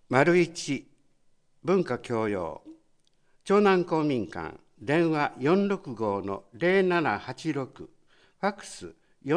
1文化教養長南公民館電話465-0786ファックス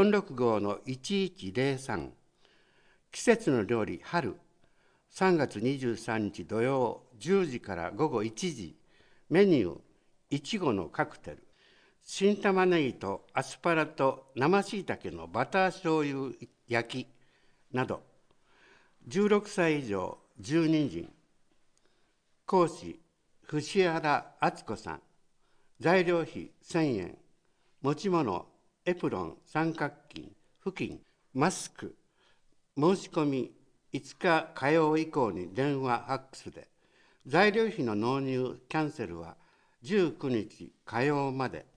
465-1103季節の料理春3月23日土曜10時から午後1時メニューいちごのカクテル新玉ねぎとアスパラと生しいたけのバター醤油焼きなど16歳以上12人講師藤原敦子さん材料費1000円持ち物エプロン三角巾布巾マスク申し込み5日火曜以降に電話ファックスで材料費の納入キャンセルは19日火曜まで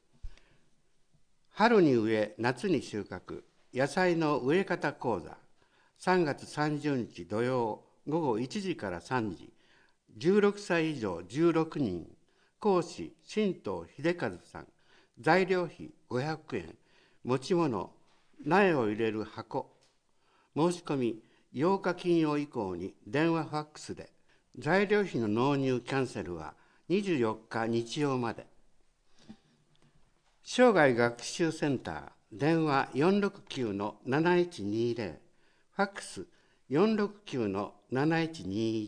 春に植え夏に収穫野菜の植え方講座3月30日土曜午後1時から3時16歳以上16人講師新藤秀和さん材料費500円持ち物苗を入れる箱申し込み8日金曜以降に電話ファックスで材料費の納入キャンセルは24日日曜まで生涯学習センター電話469-7120ファックス469-7121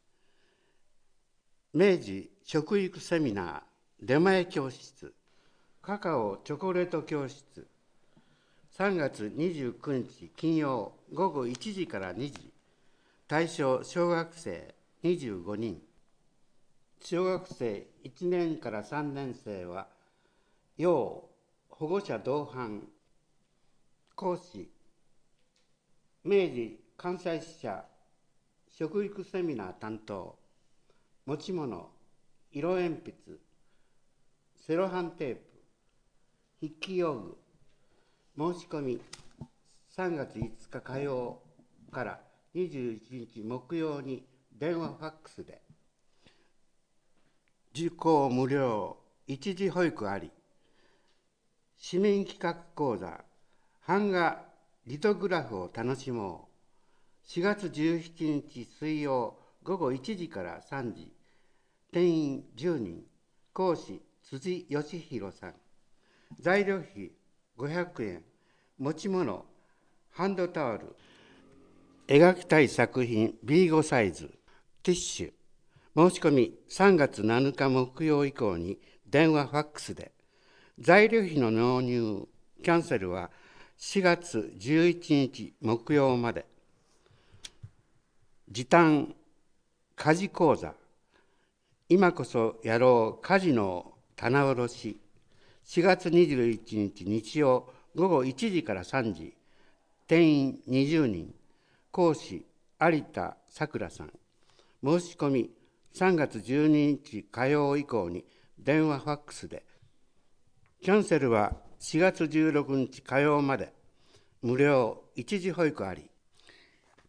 明治食育セミナー出前教室カカオチョコレート教室3月29日金曜午後1時から2時対象小学生25人小学生1年から3年生は要保護者同伴講師明治関西支社食育セミナー担当持ち物色鉛筆セロハンテープ筆記用具申し込み3月5日火曜から21日木曜に電話ファックスで受講無料一時保育あり市民企画講座版画リトグラフを楽しもう4月17日水曜午後1時から3時定員10人講師辻義弘さん材料費500円持ち物ハンドタオル描きたい作品 B5 サイズティッシュ申し込み3月7日木曜以降に電話ファックスで材料費の納入キャンセルは4月11日木曜まで時短家事講座今こそやろう家事の棚卸し4月21日日曜午後1時から3時定員20人講師有田さくらさん申し込み3月12日火曜以降に電話ファックスでキャンセルは4月16日火曜まで無料一時保育あり